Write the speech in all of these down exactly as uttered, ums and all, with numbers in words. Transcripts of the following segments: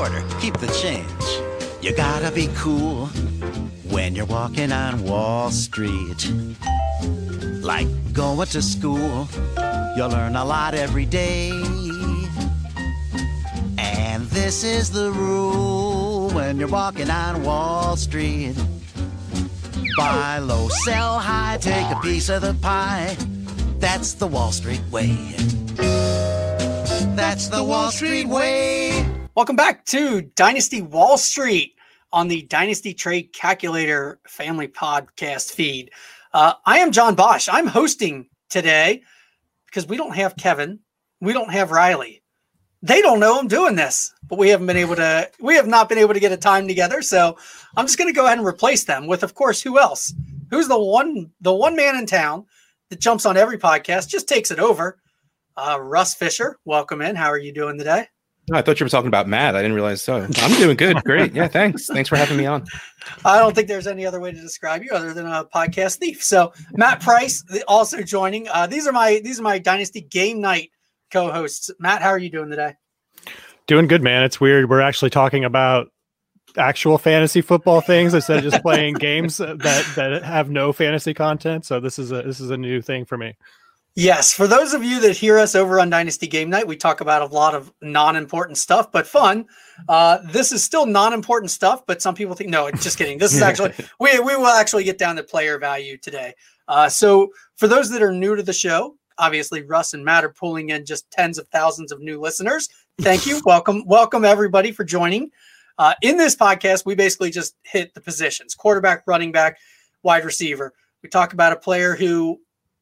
quarter, keep the change. You gotta be cool when you're walking on Wall Street. Like going to school, you'll learn a lot every day. And this is the rule when you're walking on Wall Street. Buy low, sell high, take a piece of the pie. That's the Wall Street way. That's the Wall Street way. Welcome back to Dynasty Wall Street on the Dynasty Trade Calculator family podcast feed. Uh, I am John Bosch. I'm hosting today because we don't have Kevin. We don't have Riley. They don't know I'm doing this, but we haven't been able to, we have not been able to get a time together. So I'm just going to go ahead and replace them with, of course, who else? Who's the one, the one man in town that jumps on every podcast, just takes it over. Uh, Russ Fisher, welcome in. How are you doing today? Oh, I thought you were talking about Matt. I didn't realize so. I'm doing good. Great. Yeah, thanks. Thanks for having me on. I don't think there's any other way to describe you other than a podcast thief. So Matt Price also joining. Uh, these are my these are my Dynasty Game Night co-hosts. Matt, how are you doing today? Doing good, man. It's weird. We're actually talking about actual fantasy football things instead of just playing games that that have no fantasy content. So this is a this is a new thing for me. Yes, for those of you that hear us over on Dynasty Game Night, we talk about a lot of non-important stuff, but fun. Uh, this is still non-important stuff, but some people think, no, just kidding. This is actually, we, we will actually get down to player value today. Uh, so for those that are new to the show, obviously Russ and Matt are pulling in just tens of thousands of new listeners. Thank you. Welcome. Welcome everybody for joining. Uh, in this podcast, we basically just hit the positions: quarterback, running back, wide receiver. We talk about a player who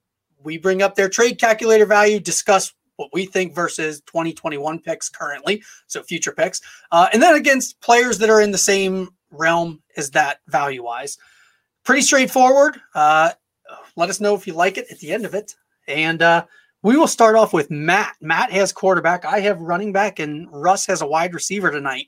we bring up their trade calculator value, discuss what we think versus twenty twenty-one picks currently, so future picks, uh, and then against players that are in the same realm as that value-wise. Pretty straightforward. Uh, let us know if you like it at the end of it. And uh, we will start off with Matt. Matt has quarterback. I have running back, and Russ has a wide receiver tonight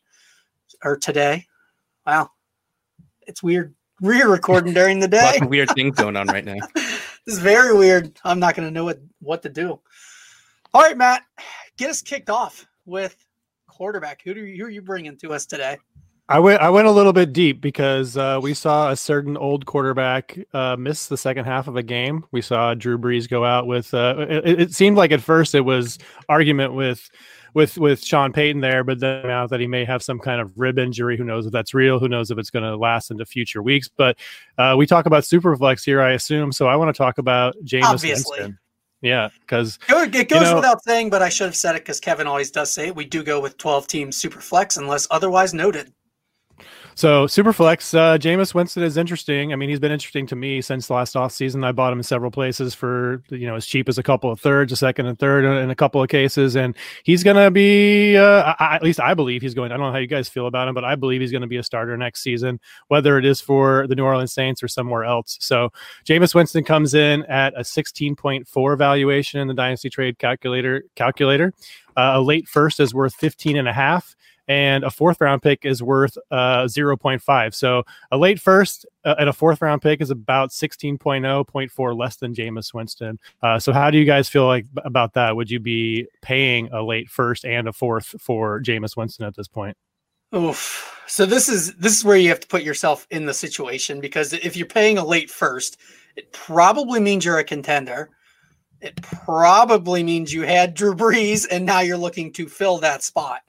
or today. Wow. It's weird. We're recording during the day. Lots of weird things going on right now. This is very weird. I'm not going to know what, what to do. All right, Matt, get us kicked off with quarterback. Who do you, who are you bringing to us today? I went I went a little bit deep because uh, we saw a certain old quarterback uh, miss the second half of a game. We saw Drew Brees go out with. Uh, it, it seemed like at first it was argument with. with with Sean Payton there, but then now that he may have some kind of rib injury, who knows if that's real, who knows if it's going to last into future weeks. But uh, we talk about Superflex here, I assume. So I want to talk about Jameis Winston. Yeah, because it goes you know, without saying, but I should have said it because Kevin always does say it. We do go with twelve team Superflex unless otherwise noted. So Superflex, uh, Jameis Winston is interesting. I mean, he's been interesting to me since last offseason. I bought him in several places for, you know, as cheap as a couple of thirds, a second and third in a couple of cases. And he's going to be, uh, I, at least I believe he's going, I don't know how you guys feel about him, but I believe he's going to be a starter next season, whether it is for the New Orleans Saints or somewhere else. So Jameis Winston comes in at a sixteen point four valuation in the Dynasty Trade Calculator. calculator. Uh, a late first is worth fifteen and a half. And a fourth round pick is worth uh, zero point five. So a late first uh, and a fourth round pick is about sixteen point oh, zero point four less than Jameis Winston. Uh, so how do you guys feel like about that? Would you be paying a late first and a fourth for Jameis Winston at this point? Oof. So this is this is where you have to put yourself in the situation, because if you're paying a late first, it probably means you're a contender. It probably means you had Drew Brees and now you're looking to fill that spot.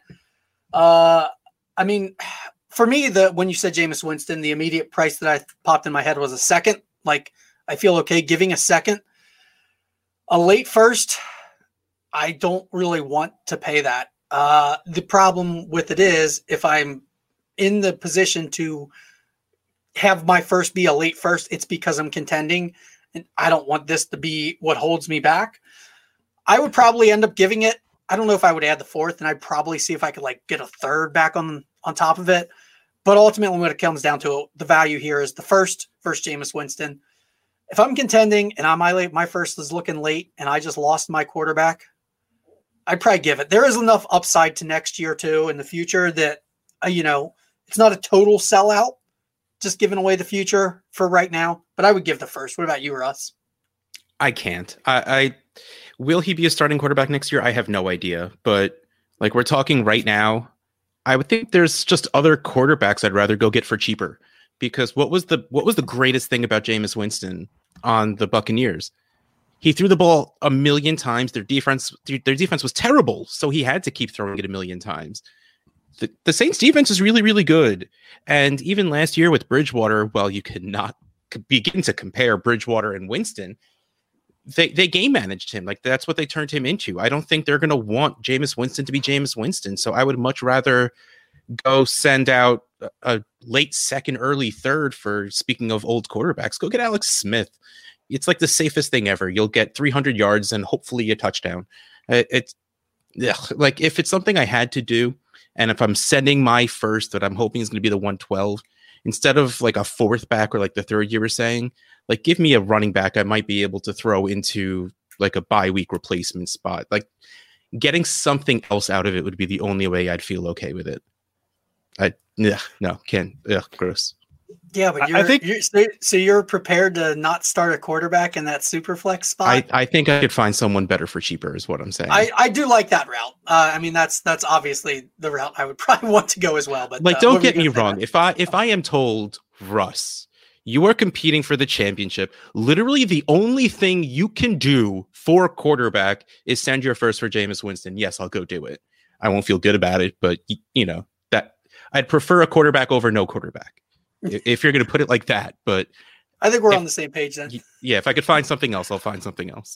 Uh, I mean, for me, the when you said Jameis Winston, the immediate price that I popped in my head was a second. Like, I feel okay giving a second. A late first, I don't really want to pay that. Uh, the problem with it is if I'm in the position to have my first be a late first, it's because I'm contending, and I don't want this to be what holds me back. I would probably end up giving it. I don't know if I would add the fourth, and I'd probably see if I could like get a third back on, on top of it. But ultimately, when it comes down to it, the value here is the first, first Jameis Winston. If I'm contending and on my late, my first is looking late and I just lost my quarterback, I'd probably give it. There is enough upside to next year too in the future that, uh, you know, it's not a total sellout, just giving away the future for right now, but I would give the first. What about you, Russ? I can't. I, I will he be a starting quarterback next year? I have no idea. But like we're talking right now, I would think there's just other quarterbacks I'd rather go get for cheaper. Because what was the what was the greatest thing about Jameis Winston on the Buccaneers? He threw the ball a million times. Their defense their defense was terrible, so he had to keep throwing it a million times. The, the Saints defense is really, really good. And even last year with Bridgewater, well, you could not begin to compare Bridgewater and Winston. They they game managed him. Like, that's what they turned him into. I don't think they're going to want Jameis Winston to be Jameis Winston. So I would much rather go send out a late second, early third for, speaking of old quarterbacks, go get Alex Smith. It's like the safest thing ever. You'll get three hundred yards and hopefully a touchdown. It, it's ugh, like, if it's something I had to do, and if I'm sending my first that I'm hoping is going to be the one twelve, instead of like a fourth back or like the third you were saying, like, give me a running back I might be able to throw into like a bye week replacement spot. Like, getting something else out of it would be the only way I'd feel okay with it. I yeah, no, can't. Ugh, gross. Yeah, but you're, I think you're, so, so you're prepared to not start a quarterback in that super flex spot. I, I think I could find someone better for cheaper, is what I'm saying. I, I do like that route. Uh, I mean, that's that's obviously the route I would probably want to go as well. But like, uh, don't get me wrong. If I if I am told, Russ, you are competing for the championship, literally the only thing you can do for a quarterback is send your first for Jameis Winston. Yes, I'll go do it. I won't feel good about it, but you know that I'd prefer a quarterback over no quarterback. If you're going to put it like that, but I think we're if, on the same page then. Yeah, if I could find something else, I'll find something else.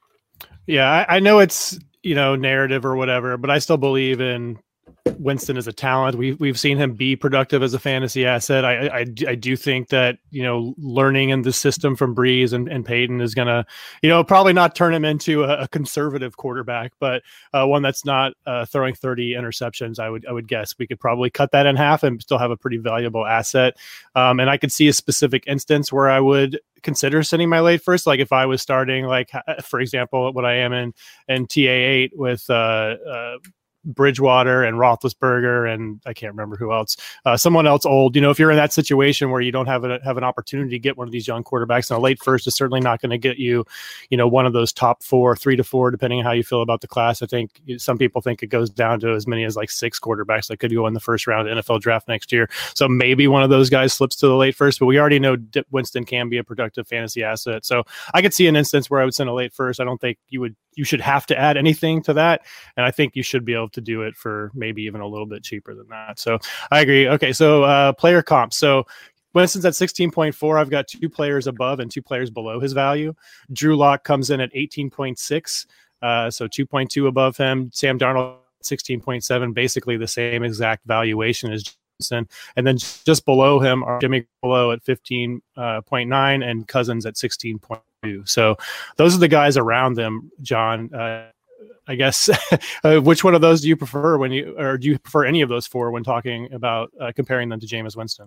Yeah, I, I know it's, you know, narrative or whatever, but I still believe in Winston as a talent. We've we've seen him be productive as a fantasy asset. I I, I do think that, you know, learning in the system from Breeze and, and Peyton is gonna, you know, probably not turn him into a, a conservative quarterback, but uh, one that's not uh, throwing thirty interceptions. I would I would guess we could probably cut that in half and still have a pretty valuable asset. Um, and I could see a specific instance where I would consider sending my late first, like if I was starting, like for example, what I am in in T A eight with uh, uh Bridgewater and Roethlisberger and I can't remember who else, uh, someone else old. You know, if you're in that situation where you don't have a, have an opportunity to get one of these young quarterbacks, and a late first is certainly not going to get you, you know, one of those top four, three to four, depending on how you feel about the class. I think some people think it goes down to as many as like six quarterbacks that could go in the first round of the N F L draft next year. So maybe one of those guys slips to the late first, but we already know Winston can be a productive fantasy asset. So I could see an instance where I would send a late first. I don't think you would, you should have to add anything to that. And I think you should be able to do it for maybe even a little bit cheaper than that. So I agree. Okay. So uh, player comp. So Winston's at sixteen point four. I've got two players above and two players below his value. Drew Lock comes in at eighteen point six. Uh, so two point two above him. Sam Darnold, sixteen point seven, basically the same exact valuation as Johnson. And then just below him are Jimmy Garoppolo at fifteen point nine and Cousins at sixteen point two. So those are the guys around them, John. Uh, I guess uh, which one of those do you prefer when you, or do you prefer any of those four when talking about uh, comparing them to Jameis Winston?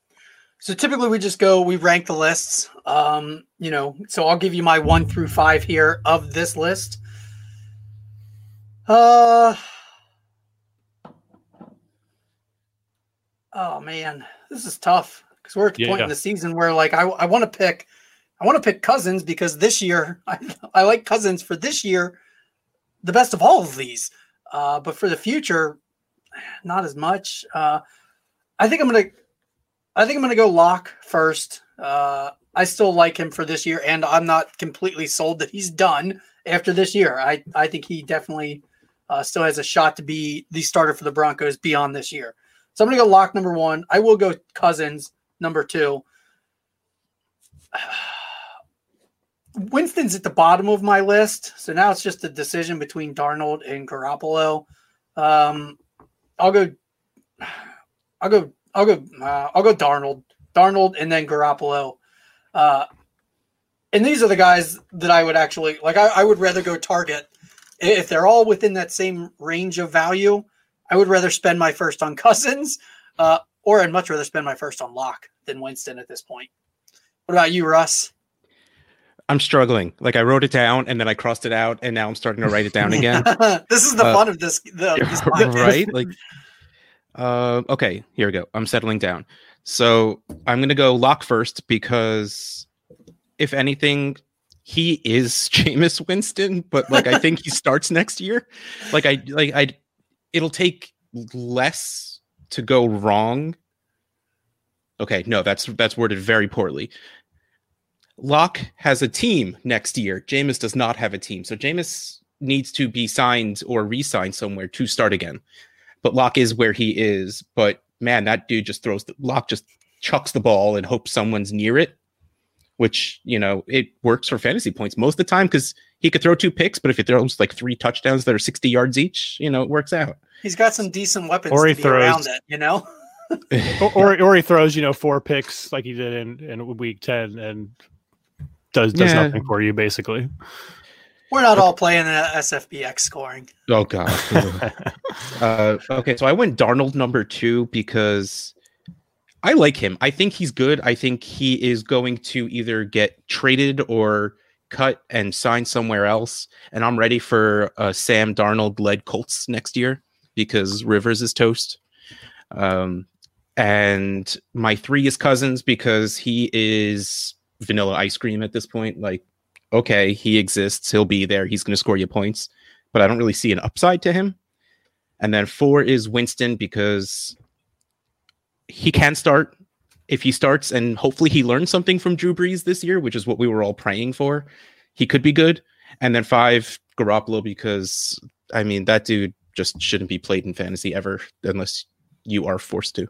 So typically we just go, we rank the lists, um, you know, so I'll give you my one through five here of this list. Uh, oh man, this is tough because we're at the yeah, point yeah. in the season where like, I, I want to pick, I want to pick Cousins because this year I, I like Cousins for this year, the best of all of these, uh, but for the future, not as much. Uh, I think I'm going to, I think I'm going to go Lock first. Uh, I still like him for this year, and I'm not completely sold that he's done after this year. I, I think he definitely uh, still has a shot to be the starter for the Broncos beyond this year. So I'm going to go Lock number one. I will go Cousins number two. Winston's at the bottom of my list, so now it's just a decision between Darnold and Garoppolo. Um, I'll go. I'll go. I'll go. Uh, I'll go Darnold, Darnold, and then Garoppolo. Uh, and these are the guys that I would actually like. I, I would rather go target if they're all within that same range of value. I would rather spend my first on Cousins, uh, or I'd much rather spend my first on Lock than Winston at this point. What about you, Russ? I'm struggling. Like I wrote it down and then I crossed it out, and now I'm starting to write it down again. This is the uh, fun of this, the, this right? Like, uh, okay, here we go. I'm settling down. So I'm gonna go Lock first because, if anything, he is Jameis Winston. But like, I think he starts next year. Like I, like I, it'll take less to go wrong. Okay, no, that's that's worded very poorly. Locke has a team next year. Jameis does not have a team. So Jameis needs to be signed or re-signed somewhere to start again. But Locke is where he is. But man, that dude just throws the Locke just chucks the ball and hopes someone's near it, which, you know, it works for fantasy points most of the time because he could throw two picks, but if he throws like three touchdowns that are sixty yards each, you know, it works out. He's got some decent weapons or to he be throws, around it, you know? or, or or he throws, you know, four picks like he did in, in week ten and does does Yeah. nothing for you, basically. We're not all playing the S F B X scoring. Oh, God. uh, okay, so I went Darnold number two because I like him. I think he's good. I think he is going to either get traded or cut and sign somewhere else. And I'm ready for a Sam Darnold-led Colts next year because Rivers is toast. Um, and my three is Cousins because he is vanilla ice cream at this point. Like, okay, he exists. He'll be there. He's going to score you points. But I don't really see an upside to him. And then four is Winston because he can start if he starts, and hopefully he learns something from Drew Brees this year, which is what we were all praying for. He could be good. And then five, Garoppolo, because, I mean, that dude just shouldn't be played in fantasy ever unless you are forced to.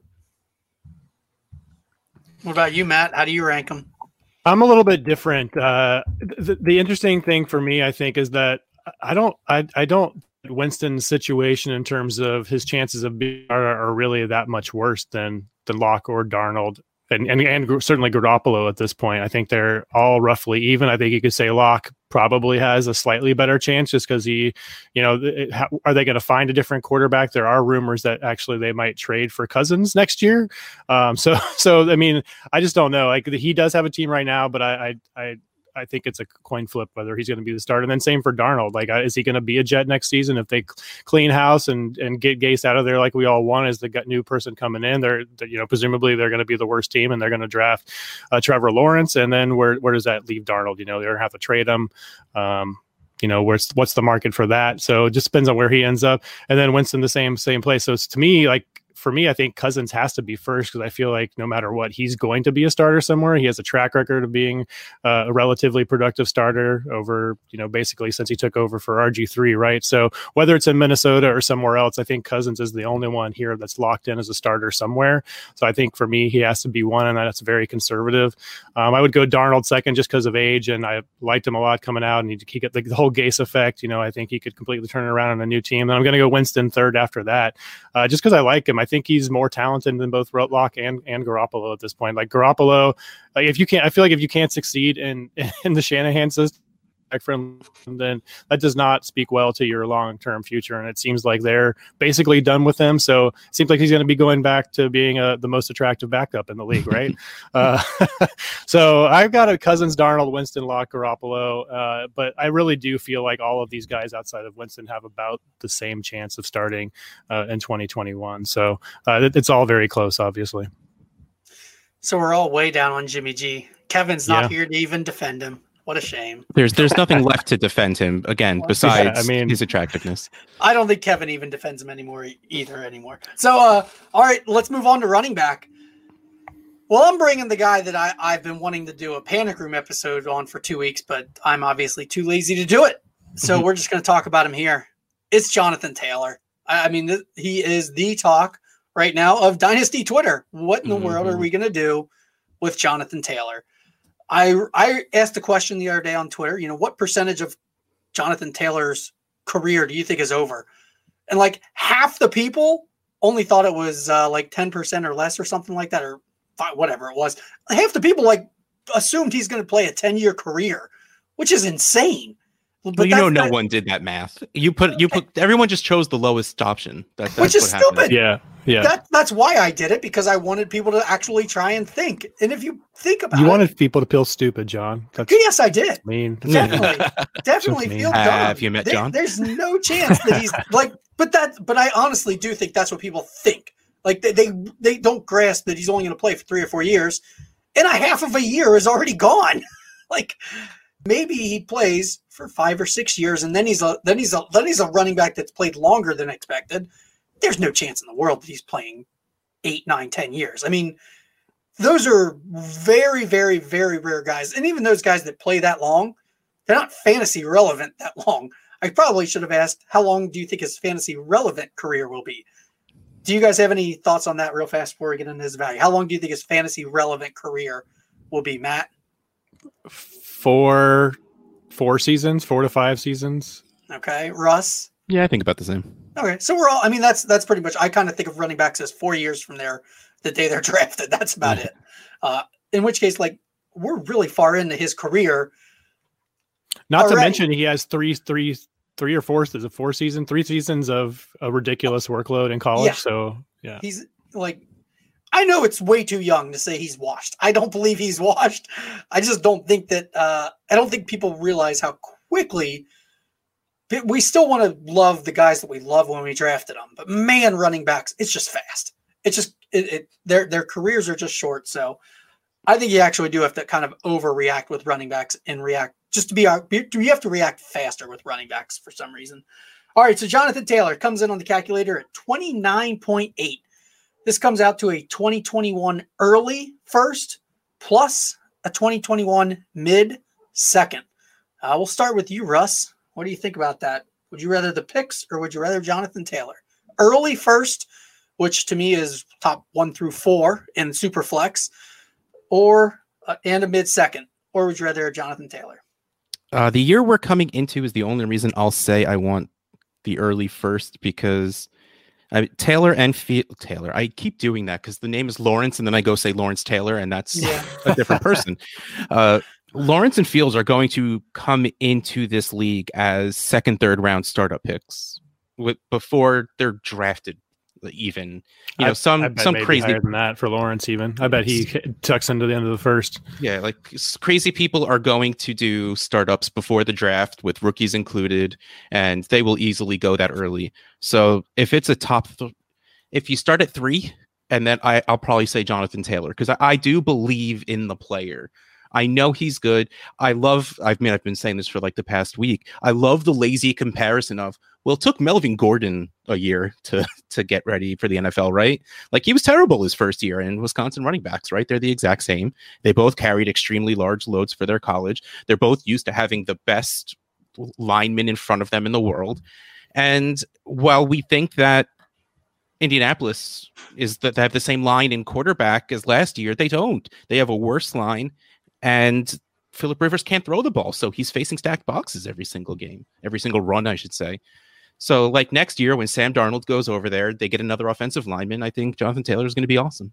What about you, Matt? How do you rank them? I'm a little bit different. Uh, the, the interesting thing for me, I think, is that I don't, I, I don't. Winston's situation in terms of his chances of being are, are really that much worse than than Locke or Darnold, and, and and certainly Garoppolo at this point. I think they're all roughly even. I think you could say Locke probably has a slightly better chance just because he, you know, it, how, are they going to find a different quarterback? There are rumors that actually they might trade for Cousins next year. Um, so so I mean, I just don't know. Like he does have a team right now, but I I. I I think it's a coin flip whether he's going to be the starter. And then same for Darnold. Like, uh, is he going to be a Jet next season if they clean house and and get Gase out of there like we all want as the new person coming in? They're, they're you know, presumably they're going to be the worst team and they're going to draft uh, Trevor Lawrence. And then where where does that leave Darnold? You know, they're going to have to trade him. Um, you know, where's what's the market for that? So it just depends on where he ends up. And then Winston the same same place. So it's, to me, like, for me, I think Cousins has to be first because I feel like no matter what, he's going to be a starter somewhere. He has a track record of being uh, a relatively productive starter over, you know, basically since he took over for R G three, right? So whether it's in Minnesota or somewhere else, I think Cousins is the only one here that's locked in as a starter somewhere. So I think for me, he has to be one, and that's very conservative. Um, I would go Darnold second just because of age, and I liked him a lot coming out, and he, he got the, the whole Gase effect. You know, I think he could completely turn it around on a new team. And I'm going to go Winston third after that, uh, just because I like him. I think he's more talented than both Locke and and Garoppolo at this point. Like Garoppolo, like if you can't, I feel like if you can't succeed in in the Shanahan system, then that does not speak well to your long term future. And it seems like they're basically done with him. So it seems like he's going to be going back to being a, the most attractive backup in the league, right? uh, so I've got a Cousins, Darnold, Winston, Locke, Garoppolo, uh, but I really do feel like all of these guys outside of Winston have about the same chance of starting uh, in twenty twenty-one. So uh, it, it's all very close, obviously. So we're all way down on Jimmy G. Kevin's not Yeah. here to even defend him. What a shame. There's there's nothing left to defend him again besides Yeah, I mean- his attractiveness. I don't think Kevin even defends him anymore e- either anymore. So, uh, all right, let's move on to running back. Well, I'm bringing the guy that I, I've been wanting to do a Panic Room episode on for two weeks, but I'm obviously too lazy to do it. So we're just going to talk about him here. It's Jonathan Taylor. I, I mean, th- he is the talk right now of Dynasty Twitter. What in the Mhm. world are we going to do with Jonathan Taylor? I I asked a question the other day on Twitter, you know, what percentage of Jonathan Taylor's career do you think is over? And like half the people only thought it was uh, like ten percent or less or something like that, or five, whatever it was. Half the people like assumed he's going to play a ten-year career, which is insane. But Well, you know, that's- no that- one did that math. You put you put everyone just chose the lowest option. That, that's Which is what happened. stupid. Yeah. Yeah. That, that's why I did it, because I wanted people to actually try and think. And if you think about You it, wanted people to feel stupid, John. That's yes, I did. mean. Definitely, definitely mean. feel dumb. Have you met There- John? There's no chance that he's like, but that, but I honestly do think that's what people think. Like they, they, they don't grasp that he's only going to play for three or four years, and a half of a year is already gone. Like maybe he plays for five or six years, and then he's a, then he's a, then he's a running back that's played longer than expected. there's no chance in the world that he's playing eight, nine, ten years. I mean, those are very, very, very rare guys. And even those guys that play that long, they're not fantasy relevant that long. I probably should have asked, how long do you think his fantasy relevant career will be? Do you guys have any thoughts on that real fast before we get into his value? How long do you think his fantasy relevant career will be, Matt? Four, four seasons, four to five seasons. Okay. Russ? Yeah, I think about the same. Okay. So we're all, I mean, that's, that's pretty much, I kind of think of running backs as four years from there, the day they're drafted. That's about it. Uh, in which case, like, we're really far into his career. Not already. to mention he has three, three, three or four, is it four season, three seasons of a ridiculous workload in college. Yeah. So yeah, He's like, I know it's way too young to say he's washed. I don't believe he's washed. I just don't think that, uh, I don't think people realize how quickly we still want to love the guys that we love when we drafted them. But man, running backs, it's just fast. It's just, it, it their, their careers are just short. So I think you actually do have to kind of overreact with running backs and react just to be, you have to react faster with running backs for some reason. All right. So Jonathan Taylor comes in on the calculator at twenty-nine point eight. This comes out to a twenty twenty-one early first plus a twenty twenty-one mid second. Uh, we'll start with you, Russ. What do you think about that? Would you rather the picks or would you rather Jonathan Taylor? Early first, which to me is top one through four in Superflex, or uh, and a mid second, or would you rather Jonathan Taylor? Uh, the year we're coming into is the only reason I'll say I want the early first, because I, Taylor and Fe- Taylor, I keep doing that because the name is Lawrence and then I go say Lawrence Taylor and that's yeah. a different person. Uh, Lawrence and Fields are going to come into this league as second, third round startup picks with, before they're drafted. Even you know I, some I bet some maybe crazy higher than that for Lawrence. Even I bet he tucks into the end of the first. Yeah, like crazy people are going to do startups before the draft with rookies included, and they will easily go that early. So if it's a top, th- if you start at three, and then I, I'll probably say Jonathan Taylor because I, I do believe in the player. I know he's good. I love, I mean, I've been saying this for like the past week. I love the lazy comparison of, well, it took Melvin Gordon a year to to get ready for the N F L, right? Like he was terrible his first year in Wisconsin running backs, right? They're the exact same. They both carried extremely large loads for their college. They're both used to having the best linemen in front of them in the world. And while we think that Indianapolis is that they have the same line in quarterback as last year, they don't. They have a worse line. And Phillip Rivers can't throw the ball, so he's facing stacked boxes every single game, every single run, I should say. So, like next year when Sam Darnold goes over there, they get another offensive lineman. I think Jonathan Taylor is going to be awesome.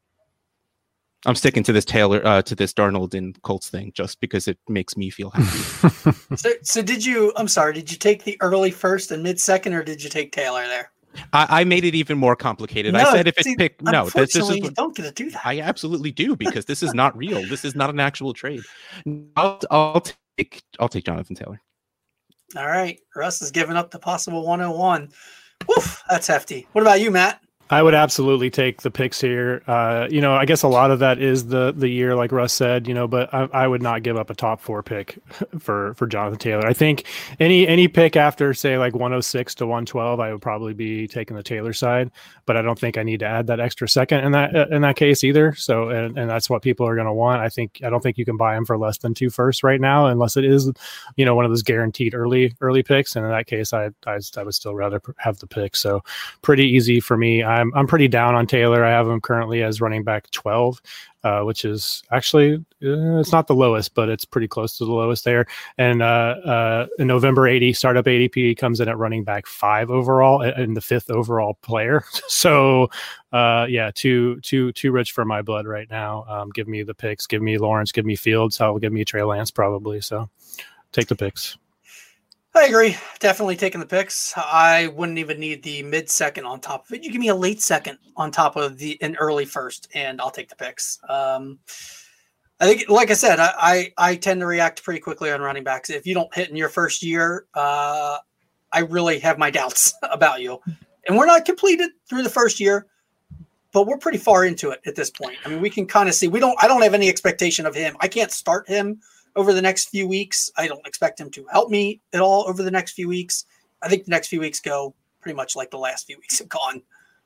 I'm sticking to this Taylor, uh, to this Darnold and Colts thing, just because it makes me feel happy. so, so did you? I'm sorry. Did you take the early first and mid second, or did you take Taylor there? I, I made it even more complicated. No, I said if it's see, picked, no, this, this is you don't get to do that. I absolutely do because this is not real. This is not an actual trade. I'll, I'll take I'll take Jonathan Taylor. All right, Russ is giving up the possible one oh one. Woof, that's hefty. What about you, Matt? I would absolutely take the picks here. Uh, you know, I guess a lot of that is the the year, like Russ said, you know, but I, I would not give up a top four pick for for Jonathan Taylor. I think any any pick after, say, like one oh six to one twelve, I would probably be taking the Taylor side, but I don't think I need to add that extra second in that in that case either. So, and, and that's what people are going to want. I think I don't think you can buy him for less than two firsts right now, unless it is, you know, one of those guaranteed early early picks. And in that case, I I, I would still rather have the pick. So, pretty easy for me. I'm I'm pretty down on Taylor. I have him currently as running back twelve, uh, which is actually uh, it's not the lowest, but it's pretty close to the lowest there. And uh, uh, in November eighty startup A D P comes in at running back five overall and the fifth overall player. So uh, yeah, too too too rich for my blood right now. Um, give me the picks. Give me Lawrence. Give me Fields. I'll give me Trey Lance probably. So take the picks. I agree. Definitely taking the picks. I wouldn't even need the mid second on top of it. You give me a late second on top of the an early first, and I'll take the picks. Um, I think, like I said, I, I I tend to react pretty quickly on running backs. If you don't hit in your first year, uh, I really have my doubts about you. And we're not completed through the first year, but we're pretty far into it at this point. I mean, we can kind of see. We don't. I don't have any expectation of him. I can't start him over the next few weeks. I don't expect him to help me at all over the next few weeks. I think the next few weeks go pretty much like the last few weeks have gone.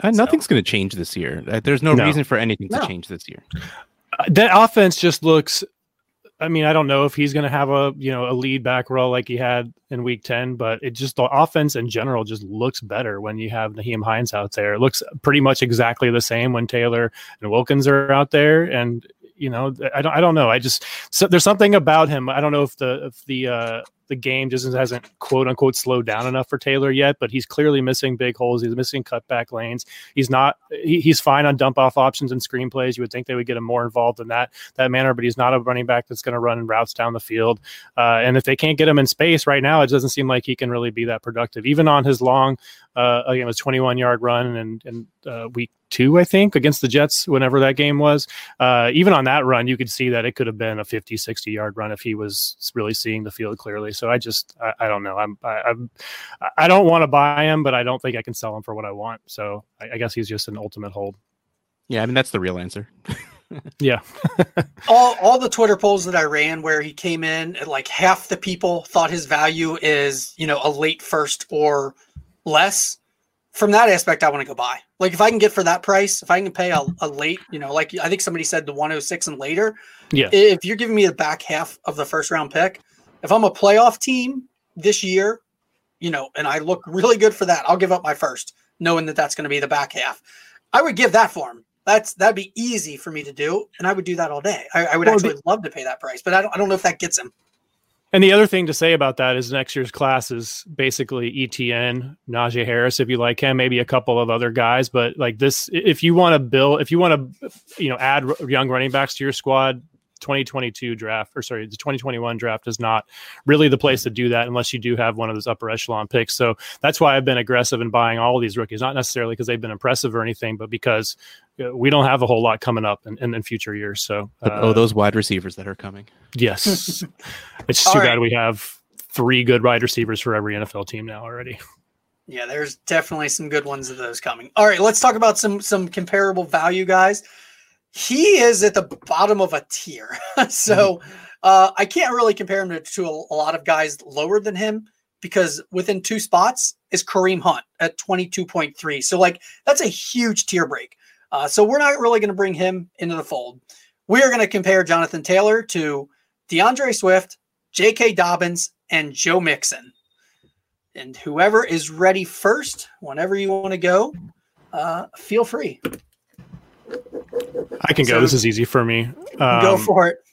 Uh, So- nothing's going to change this year. Uh, There's no, No. reason for anything to No. change this year. Uh, that offense just looks. I mean, I don't know if he's going to have a you know a lead back role like he had in Week ten, but it just the offense in general just looks better when you have Naheem Hines out there. It looks pretty much exactly the same when Taylor and Wilkins are out there, and you know, I don't, I don't know. I just so there's something about him. I don't know if the if the uh, the game just hasn't quote unquote slowed down enough for Taylor yet, but he's clearly missing big holes. He's missing cutback lanes. He's not. He, he's fine on dump off options and screenplays. You would think they would get him more involved in that that manner, but he's not a running back that's going to run routes down the field. Uh, and if they can't get him in space right now, it doesn't seem like he can really be that productive. Even on his long, uh, again, it was twenty-one yard run and and uh, week two, I think, against the Jets, whenever that game was. Uh, even on that run, you could see that it could have been a fifty, sixty yard run if he was really seeing the field clearly. So I just, I, I don't know. I'm, I, I'm, I don't want to buy him, but I don't think I can sell him for what I want. So I, I guess he's just an ultimate hold. Yeah, I mean, that's the real answer. Yeah. all all the Twitter polls that I ran where he came in, like half the people thought his value is, you know, a late first or less. From that aspect, I want to go buy. Like if I can get for that price, if I can pay a, a late, you know, like I think somebody said the one oh six and later. Yeah. If you're giving me the back half of the first round pick, if I'm a playoff team this year, you know, and I look really good for that, I'll give up my first, knowing that that's going to be the back half. I would give that for him. That's that'd be easy for me to do, and I would do that all day. I, I would Well, actually the- love to pay that price, but I don't. I don't know if that gets him. And the other thing to say about that is next year's class is basically E T N, Najee Harris, if you like him, maybe a couple of other guys. But like this, if you want to build, if you want to, you know, add r- young running backs to your squad, twenty twenty-two draft, or sorry, the twenty twenty-one draft is not really the place to do that unless you do have one of those upper echelon picks. So that's why I've been aggressive in buying all of these rookies, not necessarily because they've been impressive or anything, but because uh, we don't have a whole lot coming up in, in, in future years. So, But, uh, oh, those wide receivers that are coming. yes, it's All too right. bad we have three good wide receivers for every N F L team now already. Yeah, there's definitely some good ones of those coming. All right, let's talk about some some comparable value guys. He is at the bottom of a tier, so uh, I can't really compare him to, to a, a lot of guys lower than him because within two spots is Kareem Hunt at twenty-two point three. So like that's a huge tier break. Uh, so we're not really going to bring him into the fold. We are going to compare Jonathan Taylor to DeAndre Swift, J K. Dobbins, and Joe Mixon. And whoever is ready first, whenever you want to go, uh, feel free. I can go. So- This is easy for me. Um, go for it.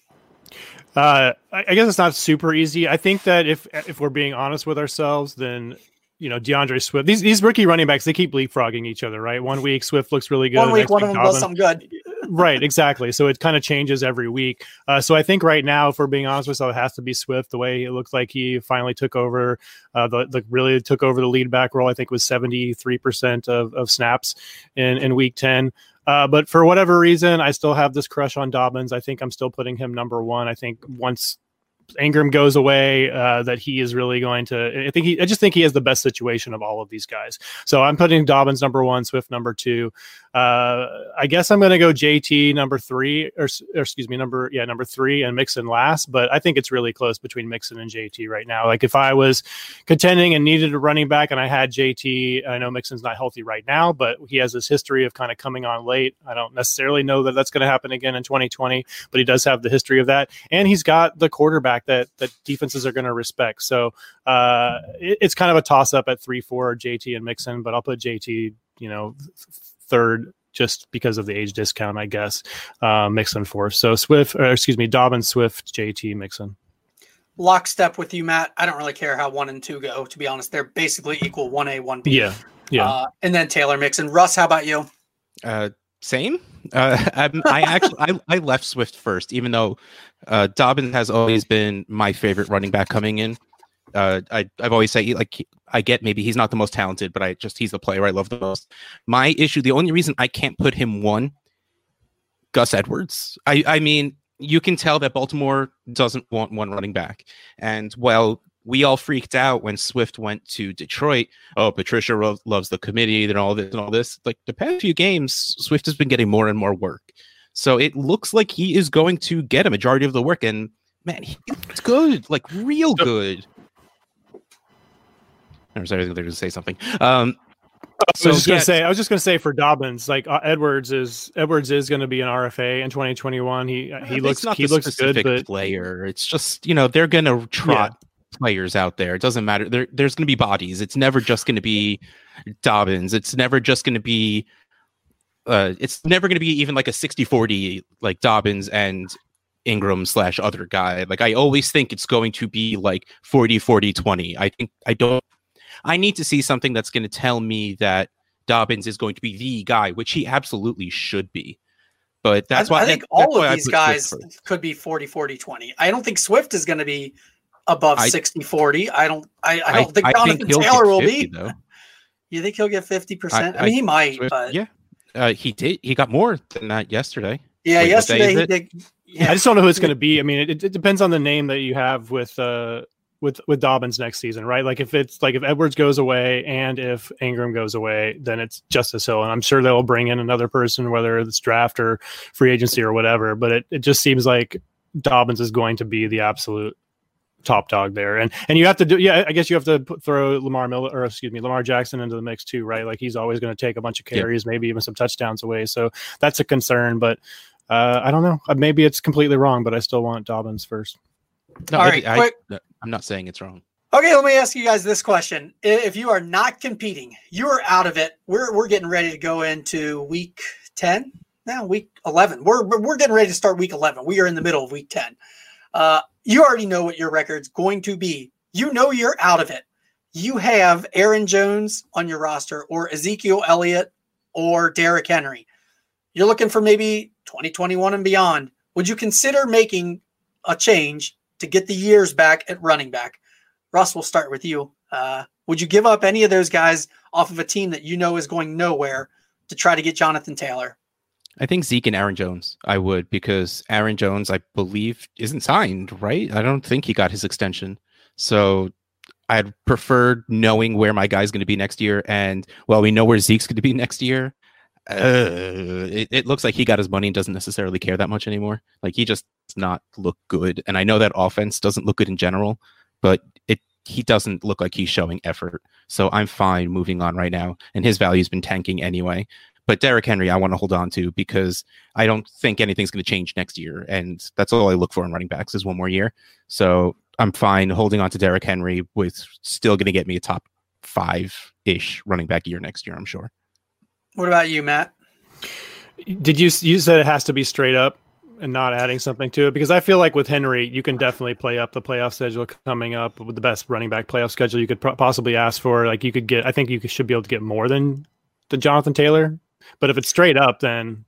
Uh, I, I guess it's not super easy. I think that if if we're being honest with ourselves, then you know DeAndre Swift. These these rookie running backs, they keep leapfrogging each other, right? One week Swift looks really good. One the week, next one of them does Dobbins- something good. Right, exactly. So it kind of changes every week. Uh, so I think right now, if we're being honest with ourselves, it has to be Swift. The way it looked like he finally took over, uh, the, the really took over the lead back role. I think it was seventy-three percent of, of snaps in, in week ten. Uh, but for whatever reason, I still have this crush on Dobbins. I think I'm still putting him number one. I think once Ingram goes away, uh, that he is really going to. I think he. I just think he has the best situation of all of these guys. So I'm putting Dobbins number one, Swift number two. Uh, I guess I'm going to go J T number three, or, or excuse me, number yeah number three, and Mixon last. But I think it's really close between Mixon and J T right now. Like if I was contending and needed a running back, and I had J T, I know Mixon's not healthy right now, but he has this history of kind of coming on late. I don't necessarily know that that's going to happen again in twenty twenty, but he does have the history of that, and he's got the quarterback that that defenses are going to respect. So uh, it, it's kind of a toss up at three, four, J T and Mixon, but I'll put J T, you know, third just because of the age discount, I guess. Uh, Mixon fourth. So Swift, or excuse me, Dobbins, Swift, J T, Mixon. Lockstep with you, Matt. I don't really care how one and two go. To be honest, they're basically equal. One A, one B. Yeah, yeah. Uh, and then Taylor Mixon. Russ, how about you? Uh, same. Uh, I'm, I actually I, I left Swift first, even though uh, Dobbins has always been my favorite running back coming in. Uh, I I've always said like I get maybe he's not the most talented, but I just he's the player I love the most. My issue, the only reason I can't put him one, Gus Edwards. I I mean you can tell that Baltimore doesn't want one running back, and well. We all freaked out when Swift went to Detroit. Oh, Patricia ro- loves the committee and all this and all this. Like the past few games, Swift has been getting more and more work. So it looks like he is going to get a majority of the work. And man, he's good, like real good. I was going to say something. Um, I was just yeah, gonna say. I was just gonna say for Dobbins, like uh, Edwards is Edwards is going to be an R F A in twenty twenty-one. He uh, he it's looks not he the looks good, specific but player. It's just, you know, they're gonna trot players out there. It doesn't matter. There, there's gonna be bodies. It's never just gonna be Dobbins. It's never just gonna be. Uh, it's never gonna be even like a sixty forty like Dobbins and Ingram slash other guy. Like I always think it's going to be like forty forty twenty. I think I don't. I need to see something that's going to tell me that Dobbins is going to be the guy, which he absolutely should be. But that's I, why I think that, all of I these guys could be forty forty twenty. I don't think Swift is going to be above sixty forty. I don't I, I don't I, think I Jonathan think Taylor will fifty, be. Though. You think he'll get fifty percent? I, I mean, he might, Swift, but yeah. Uh, he did. He got more than that yesterday. Yeah, Wait, yesterday he did. Yeah. I just don't know who it's going to be. I mean, it, it depends on the name that you have with uh with with Dobbins next season, right? Like if it's like if Edwards goes away and if Ingram goes away, then it's Justice Hill, and I'm sure they'll bring in another person, whether it's draft or free agency or whatever. But it, it just seems like Dobbins is going to be the absolute top dog there, and and you have to do yeah I guess you have to put, throw Lamar Miller or excuse me Lamar Jackson into the mix too, right? Like he's always going to take a bunch of carries, yeah. maybe even some touchdowns away, so that's a concern. But uh I don't know, maybe it's completely wrong, but I still want Dobbins first. No, All I, right, I, quick. I, I'm not saying it's wrong. Okay, let me ask you guys this question: if you are not competing, you are out of it. We're we're getting ready to go into week ten now, week eleven. We're we're getting ready to start week eleven. We are in the middle of week ten. Uh, you already know what your record's going to be. You know you're out of it. You have Aaron Jones on your roster, or Ezekiel Elliott, or Derrick Henry. You're looking for maybe twenty twenty-one and beyond. Would you consider making a change to get the years back at running back? Russ, we'll start with you. Uh, would you give up any of those guys off of a team that you know is going nowhere to try to get Jonathan Taylor? I think Zeke and Aaron Jones, I would, because Aaron Jones, I believe, isn't signed, right? I don't think he got his extension. So I'd prefer knowing where my guy's going to be next year. And, well, we know where Zeke's going to be next year. Uh, it, it looks like he got his money and doesn't necessarily care that much anymore. Like, he just does not look good. And I know that offense doesn't look good in general, but it he doesn't look like he's showing effort. So I'm fine moving on right now. And his value's been tanking anyway. But Derrick Henry, I want to hold on to because I don't think anything's going to change next year. And that's all I look for in running backs is one more year. So I'm fine holding on to Derrick Henry with still going to get me a top five-ish running back year next year, I'm sure. What about you, Matt? Did you, you said it has to be straight up and not adding something to it? Because I feel like with Henry, you can definitely play up the playoff schedule coming up with the best running back playoff schedule you could pro- possibly ask for. Like you could get, I think you should be able to get more than the Jonathan Taylor. But if it's straight up, then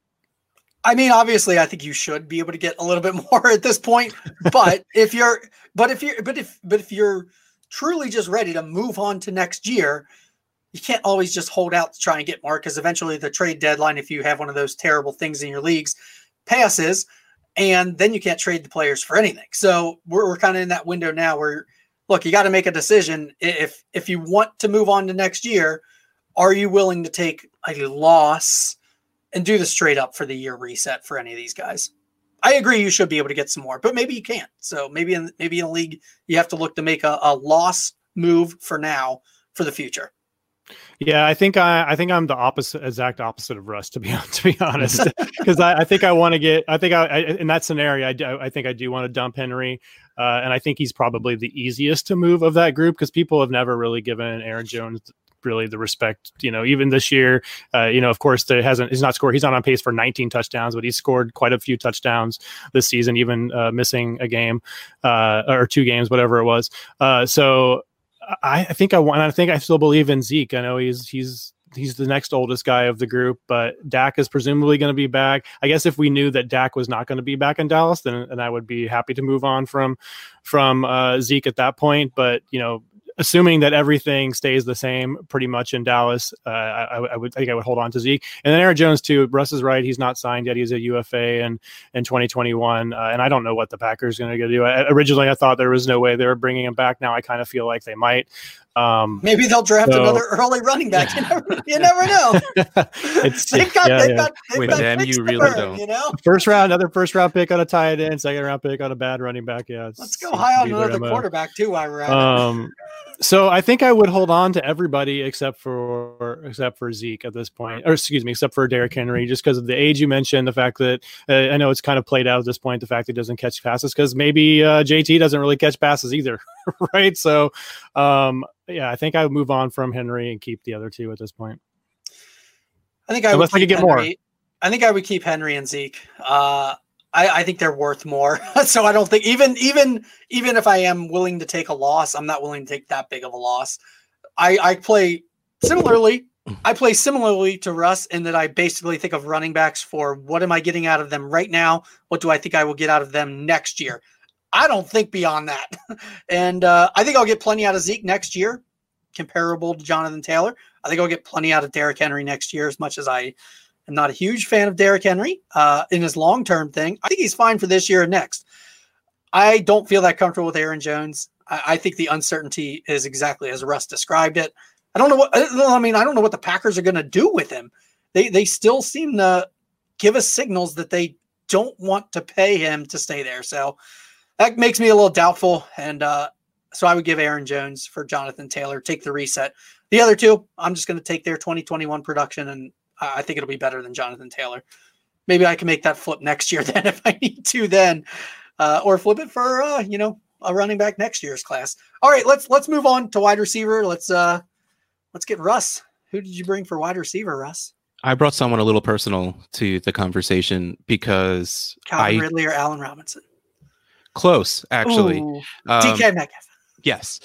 I mean, obviously, I think you should be able to get a little bit more at this point. But if you're, but if you're, but if, but if you're truly just ready to move on to next year, you can't always just hold out to try and get more, because eventually the trade deadline, if you have one of those terrible things in your leagues, passes, and then you can't trade the players for anything. So we're we're kind of in that window now where, look, you got to make a decision. If if you want to move on to next year, are you willing to take a loss and do the straight up for the year reset for any of these guys? I agree you should be able to get some more, but maybe you can't. So maybe in maybe in a league you have to look to make a, a loss move for now for the future. Yeah, I think I I think I'm the opposite, exact opposite of Russ, to be to be honest, because I, I think I want to get. I think I, I in that scenario, I, do, I think I do want to dump Henry, uh, and I think he's probably the easiest to move of that group because people have never really given Aaron Jones really the respect, you know, even this year, uh, you know, of course, there hasn't, he's not scored, he's not on pace for nineteen touchdowns, but he's scored quite a few touchdowns this season, even uh, missing a game uh, or two games, whatever it was. Uh, so I, I think I want, I think I still believe in Zeke. I know he's, he's, he's the next oldest guy of the group, but Dak is presumably going to be back. I guess if we knew that Dak was not going to be back in Dallas, then and I would be happy to move on from, from uh, Zeke at that point. But, you know, assuming that everything stays the same pretty much in Dallas, uh, I, I would I think I would hold on to Zeke. And then Aaron Jones too. Russ is right; he's not signed yet. He's a U F A in in twenty twenty-one, uh, and I don't know what the Packers are going to do. I, originally, I thought there was no way they were bringing him back. Now I kind of feel like they might. Um, Maybe they'll draft so, another early running back. You never, you never know. it's, they've got, yeah, they've yeah. got, they've With got them, you really burn, don't. You know? First round, another first round pick on a tight end, second round pick on a bad running back. Yeah, let's go high on another quarterback too. While we're at um, So I think I would hold on to everybody except for except for Zeke at this point, or excuse me, except for Derrick Henry, just because of the age you mentioned, the fact that uh, I know it's kind of played out at this point, the fact that he doesn't catch passes, because maybe uh, J T doesn't really catch passes either, right? So um, yeah, I think I would move on from Henry and keep the other two at this point. I think I Unless would I could keep get Henry. more. I think I would keep Henry and Zeke. Uh, I, I think they're worth more. So I don't think even even even if I am willing to take a loss, I'm not willing to take that big of a loss. I, I play similarly. I play similarly to Russ in that I basically think of running backs for what am I getting out of them right now? What do I think I will get out of them next year? I don't think beyond that. And uh, I think I'll get plenty out of Zeke next year, comparable to Jonathan Taylor. I think I'll get plenty out of Derrick Henry next year, as much as I I'm not a huge fan of Derrick Henry uh, in his long-term thing. I think he's fine for this year and next. I don't feel that comfortable with Aaron Jones. I, I think the uncertainty is exactly as Russ described it. I don't know what, I mean, I don't know what the Packers are going to do with him. They, they still seem to give us signals that they don't want to pay him to stay there. So that makes me a little doubtful. And uh, so I would give Aaron Jones for Jonathan Taylor, take the reset. The other two, I'm just going to take their twenty twenty-one production, and I think it'll be better than Jonathan Taylor. Maybe I can make that flip next year then if I need to then, uh, or flip it for, uh, you know, a running back next year's class. All right, let's, let's move on to wide receiver. Let's, uh, let's get Russ. Who did you bring for wide receiver, Russ? I brought someone a little personal to the conversation because Calvin I, Ridley or Allen Robinson? Close, actually. Ooh, Um, D K Metcalf. Yes.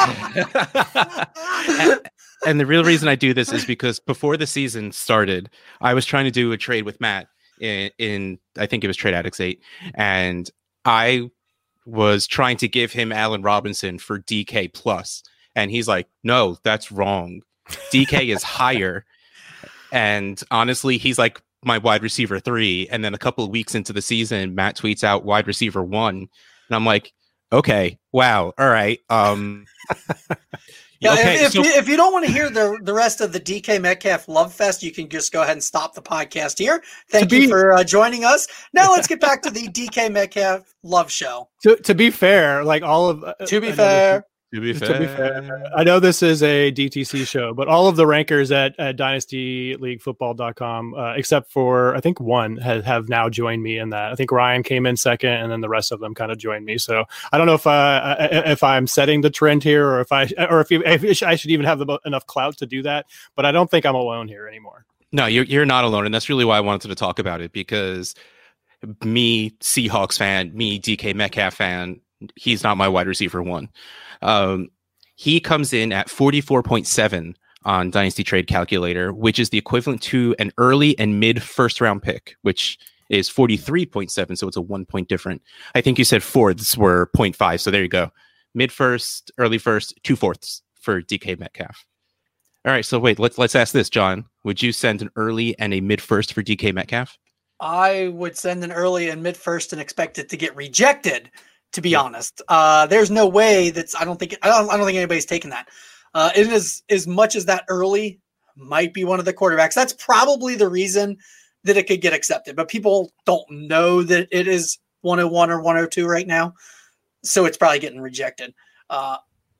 Uh, and, and the real reason I do this is because before the season started, I was trying to do a trade with Matt in, in I think it was Trade Addicts eight. And I was trying to give him Allen Robinson for D K plus. And he's like, no, that's wrong. D K is higher. And honestly, he's like my wide receiver three. And then a couple of weeks into the season, Matt tweets out wide receiver one. And I'm like, okay, wow, all right. Um, yeah, okay, if, if, so- you, if you don't want to hear the, the rest of the D K Metcalf Love Fest, you can just go ahead and stop the podcast here. Thank To you be- for uh, joining us. Now let's get back to the D K Metcalf Love Show. To to be fair, like all of uh, To be I know fair, this- to be to be fair, I know this is a D T C show, but all of the rankers at, at dynasty league football dot com, uh, except for I think one, have, have now joined me in that. I think Ryan came in second, and then the rest of them kind of joined me. So I don't know if uh, if I'm setting the trend here, or if I or if, you, if I should even have the, enough clout to do that. But I don't think I'm alone here anymore. No, you're you're not alone, and that's really why I wanted to talk about it, because me, Seahawks fan, me, D K Metcalf fan, he's not my wide receiver one. Um, he comes in at forty-four point seven on Dynasty Trade Calculator, which is the equivalent to an early and mid first round pick, which is forty-three point seven. So it's a one point different. I think you said fourths were zero point five. So there you go. Mid first, early first, two fourths for D K Metcalf. All right. So wait, let's, let's ask this, John. Would you send an early and a mid first for D K Metcalf? I would send an early and mid first and expect it to get rejected. To be honest, uh, there's no way that's. I don't think. I don't. I don't think anybody's taking that. Uh, it is as much as that early might be one of the quarterbacks. That's probably the reason that it could get accepted. But people don't know that it is one oh one or one oh two right now, so it's probably getting rejected. Uh,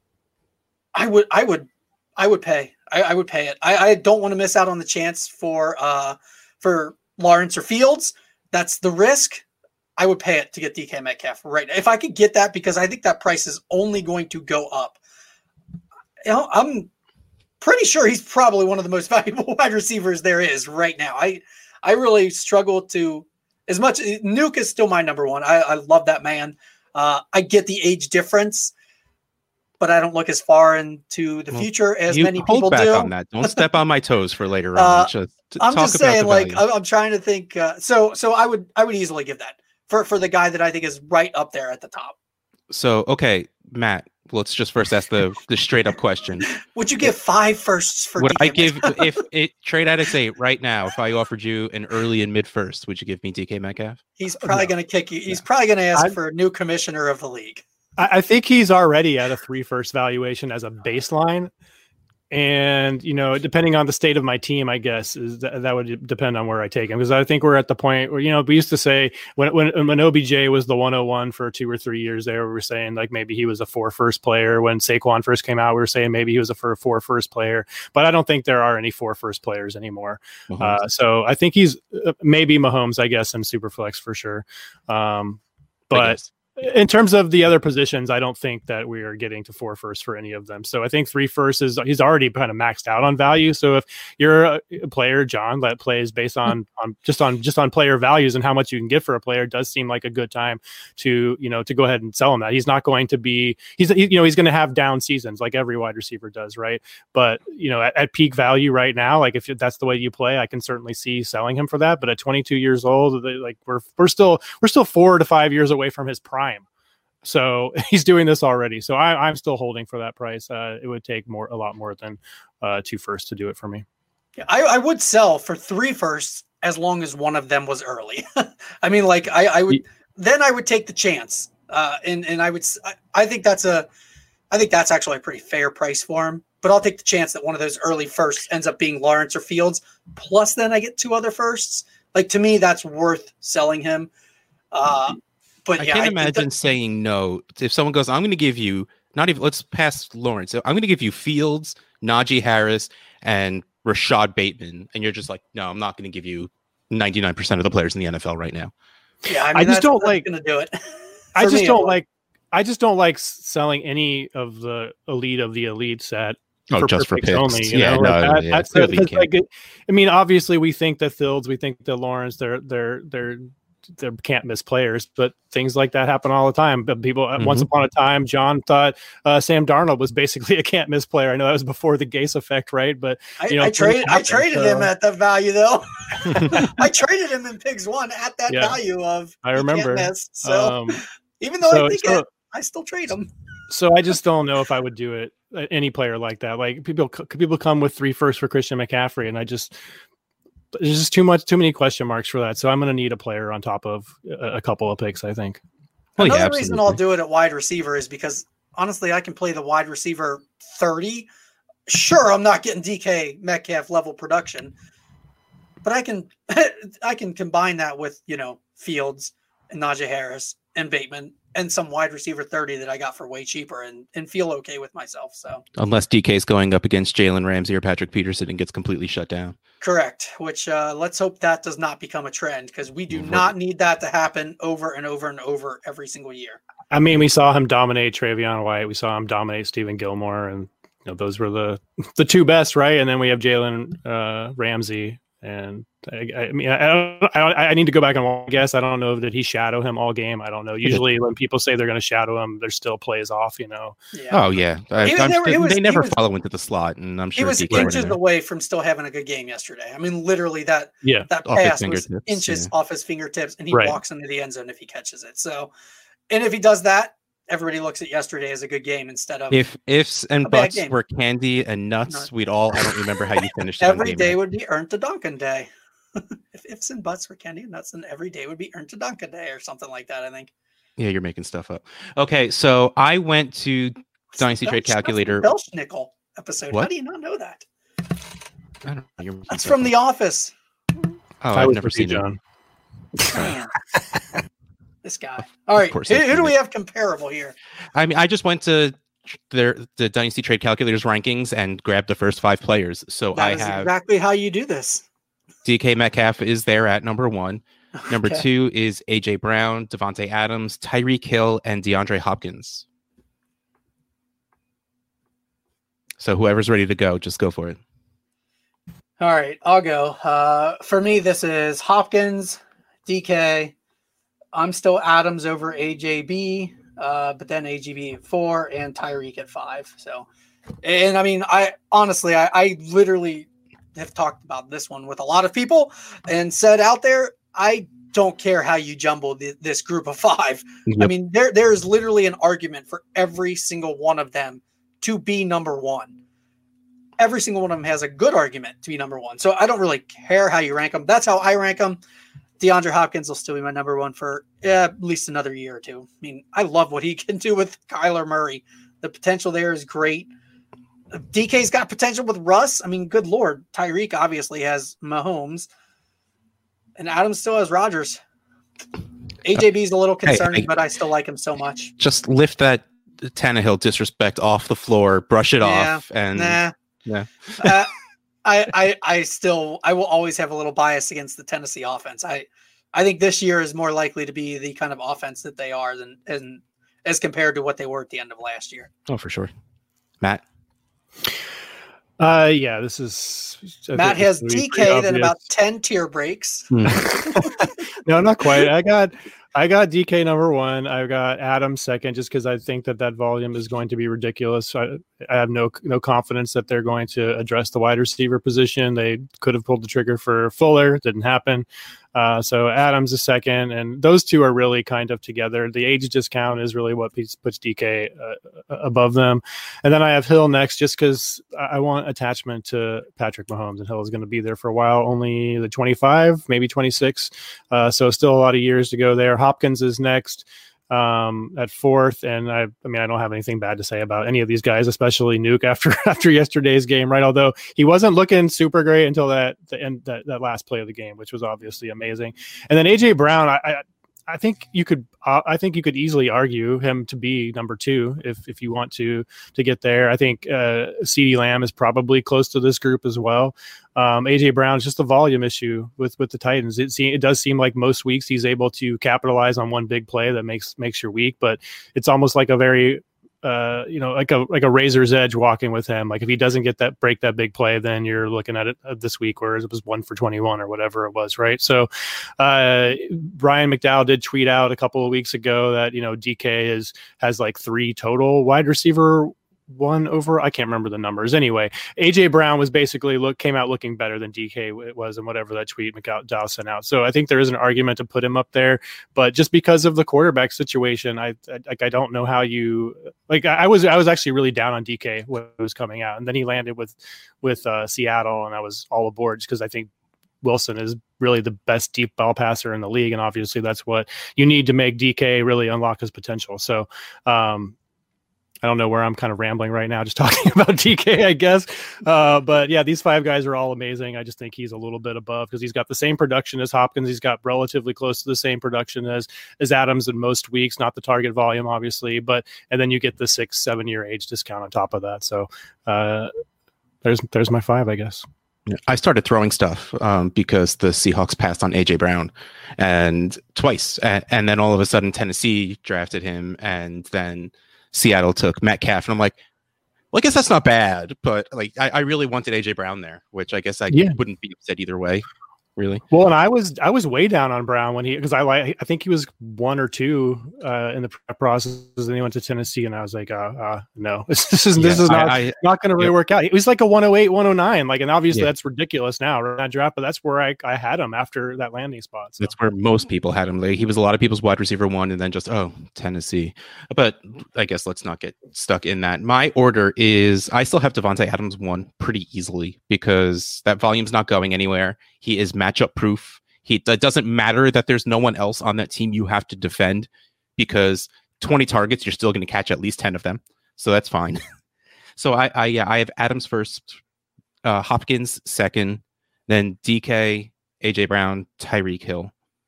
I would. I would. I would pay. I, I would pay it. I, I don't want to miss out on the chance for uh, for Lawrence or Fields. That's the risk. I would pay it to get D K Metcalf right now. If I could get that, because I think that price is only going to go up. You know, I'm pretty sure he's probably one of the most valuable wide receivers there is right now. I I really struggle to, as much, Nuke is still my number one. I, I love that man. Uh, I get the age difference, but I don't look as far into the Well, future as you many hold people back do. on that. Don't step on my toes for later Uh, on. Just I'm talk just about saying, the like, value. I'm, I'm trying to think. Uh, so, so I would, I would easily give that for, for the guy that I think is right up there at the top. So, okay, Matt, let's just first ask the, the straight up question. Would you give five firsts for Would D K I give, Metcalf? if it Trade Addicts eight right now, if I offered you an early and mid first, would you give me D K Metcalf? He's probably No. going to kick you. He's probably going to ask I- for a new commissioner of the league. I, I think he's already at a three first valuation as a baseline. And, you know, depending on the state of my team, I guess is that, that would depend on where I take him. Because I think we're at the point where, you know, we used to say when, when, when O B J was the one oh one for two or three years there, we were saying like maybe he was a four first player. When Saquon first came out, we were saying maybe he was a four, four first player. But I don't think there are any four first players anymore. Uh, so I think he's uh, maybe Mahomes, I guess, in Superflex for sure. Um, but in terms of the other positions, I don't think that we are getting to four first for any of them. So I think three first is he's already kind of maxed out on value. So if you're a player, John, that plays based on, on just on just on player values and how much you can get for a player, it does seem like a good time to, you know, to go ahead and sell him that. He's not going to be he's he, you know, he's going to have down seasons like every wide receiver does, right? But you know, at, at peak value right now, like if that's the way you play, I can certainly see selling him for that. But at twenty-two years old, like we're we're still we're still four to five years away from his prime. So he's doing this already. So I, I'm still holding for that price. Uh, it would take more, a lot more than uh, two firsts to do it for me. Yeah, I, I would sell for three firsts as long as one of them was early. I mean, like I, I would, then I would take the chance. Uh, and, and I would, I, I think that's a, I think that's actually a pretty fair price for him, but I'll take the chance that one of those early firsts ends up being Lawrence or Fields. Plus then I get two other firsts. Like to me, that's worth selling him. Uh, But I yeah, can't I imagine that, saying no if someone goes, I'm going to give you not even let's pass Lawrence. I'm going to give you Fields, Najee Harris, and Rashad Bateman. And you're just like, no, I'm not going to give you ninety-nine percent of the players in the N F L right now. Yeah, I, mean, I just that's, don't that's like going to do it. I just me, don't like I just don't like selling any of the elite of the elite set. Oh, for just for picks picks. only, you Yeah, know? no, like that, yeah, that's clearly you like, it, I mean, obviously we think that Fields, we think that Lawrence, they're they're they're they can't miss players, but things like that happen all the time. But people, mm-hmm. once upon a time, John thought uh, Sam Darnold was basically a can't miss player. I know that was before the Gase effect, right? But you know, I, I traded, I traded so. him at that value though. I traded him in Pigs One at that yeah. value of I remember. Miss, so um, even though so, I think so, it, I still trade him. So I just don't know if I would do it. Any player like that, like people, people come with three firsts for Christian McCaffrey, and I just. There's just too much, too many question marks for that. So I'm going to need a player on top of a, a couple of picks, I think. Well, Another yeah, reason I'll do it at wide receiver is because honestly, I can play the wide receiver thirty. Sure, I'm not getting D K Metcalf level production, but I can, I can combine that with, you know, Fields and Najee Harris and Bateman and some wide receiver thirty that I got for way cheaper and, and feel okay with myself. So unless D K is going up against Jalen Ramsey or Patrick Peterson and gets completely shut down. Correct. Which uh, let's hope that does not become a trend because we do not need that to happen over and over and over every single year. I mean, we saw him dominate Travion White. We saw him dominate Stephen Gilmore, and you know those were the the two best, right? And then we have Jalen uh, Ramsey. And I, I mean, I, I, I need to go back and I guess I don't know. Did he shadow him all game? I don't know. Usually, when people say they're going to shadow him, there still plays off. You know. Yeah. Oh yeah, I, was, I'm, they, was, they never was, follow into the slot, and I'm sure he was D K inches away from still having a good game yesterday. I mean, literally that yeah that off pass was inches yeah. off his fingertips, and he right. walks into the end zone if he catches it. So, and if he does that, everybody looks at yesterday as a good game instead of if ifs and buts were candy and nuts, Not. we'd all. I don't remember how you finished. Every day would be earned to Duncan Day. If ifs and buts were candy and nuts, then every day would be earned to Duncan Day or something like that, I think. Yeah, you're making stuff up. Okay, so I went to Dynasty Trade Calculator. Belschnickel episode. What? How do you not know that? I don't know. You're That's from up. The Office. Oh, I've never seen John. Man. This guy. All right, who, who do we have comparable here? I mean, I just went to their the Dynasty Trade Calculator's rankings and grabbed the first five players. So that I is have exactly how you do this. D K Metcalf is there at number one. Number okay. two is A J Brown, Devontae Adams, Tyreek Hill, and DeAndre Hopkins. So whoever's ready to go, just go for it. All right, I'll go. Uh, for me, this is Hopkins, D K. I'm still Adams over A J B, uh, but then A J B at four and Tyreek at five. So, and I mean, I honestly, I, I literally have talked about this one with a lot of people and said out there, I don't care how you jumble the, this group of five. Yep. I mean, there there is literally an argument for every single one of them to be number one. Every single one of them has a good argument to be number one. So I don't really care how you rank them. That's how I rank them. DeAndre Hopkins will still be my number one for yeah, at least another year or two. I mean, I love what he can do with Kyler Murray. The potential there is great. D K's got potential with Russ. I mean, good Lord. Tyreek obviously has Mahomes. And Adams still has Rodgers. A J B's a little concerning, hey, I, but I still like him so much. Just lift that Tannehill disrespect off the floor, brush it yeah, off, and nah. yeah. uh, I, I, I still, I will always have a little bias against the Tennessee offense. I, I think this year is more likely to be the kind of offense that they are than, and as compared to what they were at the end of last year. Oh, for sure. Matt. Uh, yeah, this is I Matt has D K, then about ten tier breaks. Hmm. No, not quite. I got, I got D K number one. I've got Adams second, just because I think that that volume is going to be ridiculous. I, I have no no confidence that they're going to address the wide receiver position. They could have pulled the trigger for Fuller, didn't happen. Uh, so Adams is second, and those two are really kind of together. The age discount is really what puts, puts D K uh, above them. And then I have Hill next, just because I want attachment to Patrick Mahomes, and Hill is going to be there for a while, only the twenty-five, maybe twenty-six. Uh, so still a lot of years to go there. Hopkins is next um, at fourth. And I, I mean, I don't have anything bad to say about any of these guys, especially Nuke after, after yesterday's game, right? Although he wasn't looking super great until that, the end, that, that last play of the game, which was obviously amazing. And then A J Brown, I, I, I think you could, uh, I think you could easily argue him to be number two if if you want to to get there. I think uh, CeeDee Lamb is probably close to this group as well. Um, A J Brown is just a volume issue with with the Titans. It se- it does seem like most weeks he's able to capitalize on one big play that makes makes your week, but it's almost like a very Uh, you know, like a like a razor's edge walking with him. Like if he doesn't get that break that big play, then you're looking at it uh, this week where it was one for twenty-one or whatever it was, right? So, uh, Brian McDowell did tweet out a couple of weeks ago that you know D K is has like three total wide receiver one over. I can't remember the numbers. Anyway, A J Brown was basically look came out looking better than D K was and whatever that tweet McDowell sent out. So I think there is an argument to put him up there, but just because of the quarterback situation, I like I, I don't know how you like. I was I was actually really down on D K when it was coming out, and then he landed with with uh, Seattle, and I was all aboard just because I think Wilson is really the best deep ball passer in the league, and obviously that's what you need to make D K really unlock his potential. So. Um, I don't know where I'm kind of rambling right now, just talking about D K, I guess. Uh, but yeah, these five guys are all amazing. I just think he's a little bit above because he's got the same production as Hopkins. He's got relatively close to the same production as, as Adams in most weeks, not the target volume, obviously, but, and then you get the six, seven year age discount on top of that. So uh, there's, there's my five, I guess. I started throwing stuff um, because the Seahawks passed on A J Brown and twice. And, and then all of a sudden Tennessee drafted him, and then Seattle took Metcalf, and I'm like, well, I guess that's not bad, but like I, I really wanted A J Brown there, which I guess I yeah. wouldn't be upset either way. Really? Well, and I was I was way down on Brown when he because I like I think he was one or two uh, in the prep process, and he went to Tennessee, and I was like, uh, uh no, this is yeah, this is not I, I, not going to really yep. work out. It was like a one oh eight, one oh nine, like, and obviously yeah. that's ridiculous now in that draft, but that's where I, I had him after that landing spot. So. That's where most people had him. Like he was a lot of people's wide receiver one, and then just oh Tennessee. But I guess let's not get stuck in that. My order is I still have Devontae Adams one pretty easily because that volume's not going anywhere. He is matchup proof. He it doesn't matter that there's no one else on that team you have to defend because twenty targets, you're still going to catch at least ten of them. So that's fine. so I, I, yeah, I have Adams first, uh, Hopkins second, then D K, A J Brown, Tyreek Hill.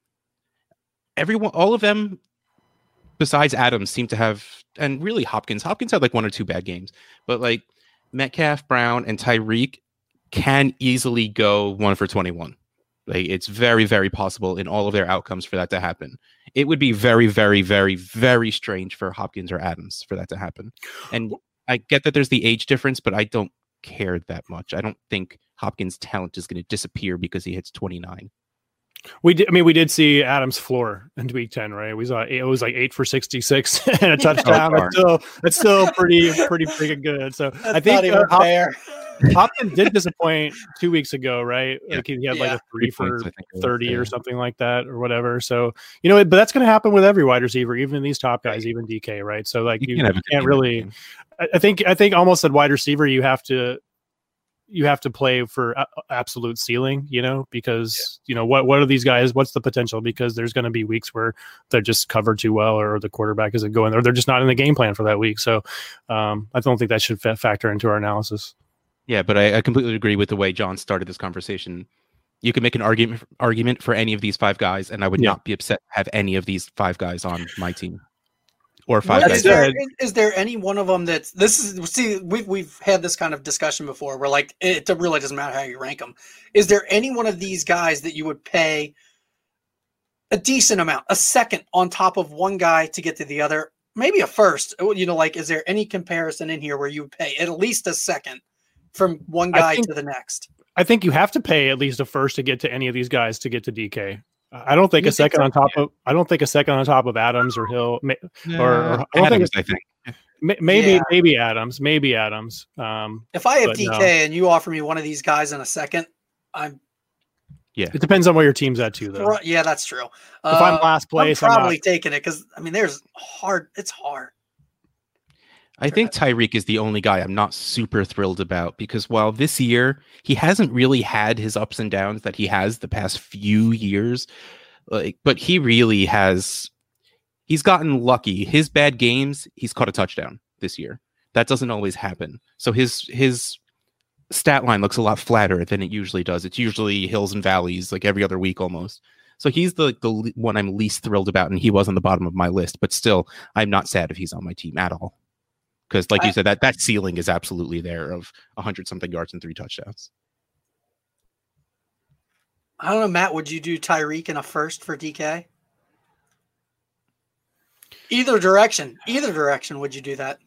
Everyone, all of them besides Adams seem to have, and really Hopkins, Hopkins had like one or two bad games, but like Metcalf, Brown, and Tyreek can easily go one for twenty-one. Like it's very, very possible in all of their outcomes for that to happen. It would be very, very, very, very strange for Hopkins or Adams for that to happen. And I get that there's the age difference, but I don't care that much. I don't think Hopkins' talent is going to disappear because he hits twenty-nine. We did. I mean, we did see Adams' floor in week ten, right? We saw it was like eight for sixty-six and a touchdown. Oh, it's still, it's still pretty, pretty, pretty good. So That's I think not even uh, fair. Hopkins did disappoint two weeks ago, right? Yeah. Like he had Yeah. like a three for Points, thirty yeah. or something like that, or whatever. So you know, but that's going to happen with every wide receiver, even these top guys, even D K, right? So like you, You can have a you good can't game really. game. I I think I think almost at wide receiver you have to. you have to play for a- absolute ceiling, you know, because, yeah. you know, what, what are these guys? What's the potential? Because there's going to be weeks where they're just covered too well, or the quarterback isn't going, or they're just not in the game plan for that week. So um, I don't think that should fa- factor into our analysis. Yeah, but I, I completely agree with the way John started this conversation. You can make an argument argument for any of these five guys, and I would yeah. not be upset to have any of these five guys on my team. Or five well, guys. Is there, is there any one of them that's this is see we've we've had this kind of discussion before where like it really doesn't matter how you rank them. Is there any one of these guys that you would pay a decent amount, a second on top of one guy to get to the other, maybe a first? You know, like is there any comparison in here where you would pay at least a second from one guy think, to the next? I think you have to pay at least a first to get to any of these guys to get to D K. I don't think you a second think so? on top of I don't think a second on top of Adams or Hill yeah. or, or I don't Adams, think I think maybe yeah. maybe Adams maybe Adams. Um, if I have D K no. and you offer me one of these guys in a second, I'm yeah. It depends on where your team's at too, though. Yeah, that's true. If uh, I'm last place, I'm probably I'm not... taking it because I mean, there's hard. It's hard. I think Tyreek is the only guy I'm not super thrilled about because while this year he hasn't really had his ups and downs that he has the past few years, like, but he really has, he's gotten lucky. His bad games, he's caught a touchdown this year. That doesn't always happen. So his, his stat line looks a lot flatter than it usually does. It's usually hills and valleys like every other week almost. So he's the, the one I'm least thrilled about, and he was on the bottom of my list, but still I'm not sad if he's on my team at all. Because, like you said, that that ceiling is absolutely there of a hundred something yards and three touchdowns. I don't know, Matt. Would you do Tyreek in a first for D K? Either direction, either direction. Would you do that?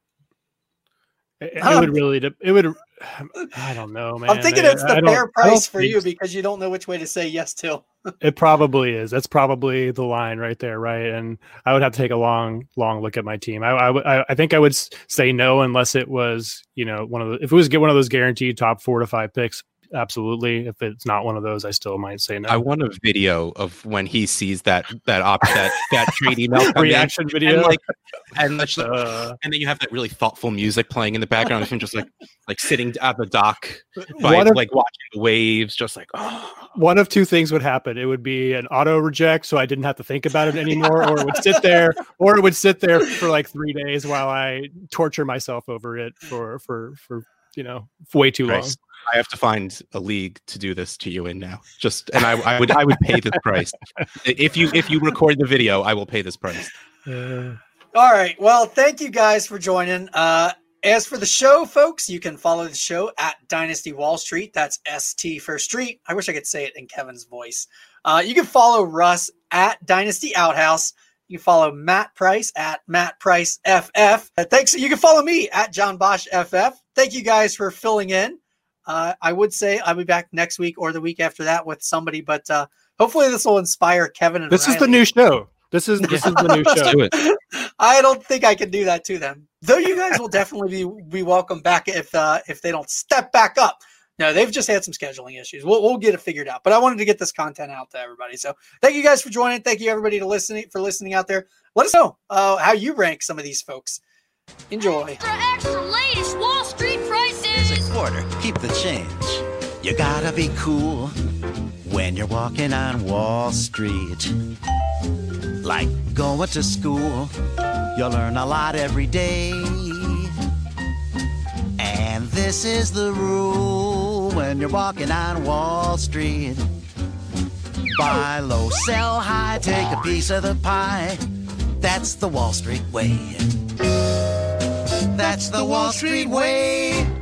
It, it um, would really. It would. I don't know, man. I'm thinking it's the fair price for you because you don't know which way to say yes to. It probably is. That's probably the line right there, right? And I would have to take a long, long look at my team. I, I, I think I would say no unless it was, you know, one of the. If it was get one of those guaranteed top four to five picks, absolutely. If it's not one of those, I still might say no. I want a video of when he sees that that op that that trade email reaction video, and like, and, like, uh, and then you have that really thoughtful music playing in the background of him just like like sitting at the dock, by, of, like watching the waves, just like. Oh. One of two things would happen. It would be an auto reject, so I didn't have to think about it anymore, or it would sit there, or it would sit there for like three days while I torture myself over it for for for you know way too long. Christ. I have to find a league to do this to you in now. Just and I, I would I would pay this price if you if you record the video. I will pay this price. Uh, All right. Well, thank you guys for joining. Uh, as for the show, folks, you can follow the show at Dynasty Wall Street. That's S T for Street. I wish I could say it in Kevin's voice. Uh, you can follow Russ at Dynasty Outhouse. You can follow Matt Price at Matt Price F F. Uh, thanks. You can follow me at John Bosch F F. Thank you guys for filling in. Uh, I would say I'll be back next week or the week after that with somebody, but uh, hopefully this will inspire Kevin and This Riley. is the new show. This is this is the new show. Do it. I don't think I can do that to them. Though you guys will definitely be, be welcome back if uh, if they don't step back up. No, they've just had some scheduling issues. We'll we'll get it figured out. But I wanted to get this content out to everybody. So thank you guys for joining. Thank you everybody to listening for listening out there. Let us know uh, how you rank some of these folks. Enjoy. Extra, extra latest Wall Street prices. It's a quarter. Keep the change. You gotta be cool when you're walking on Wall Street. Like going to school, you'll learn a lot every day. And this is the rule when you're walking on Wall Street. Buy low, sell high, take a piece of the pie. That's the Wall Street way. That's the Wall Street way.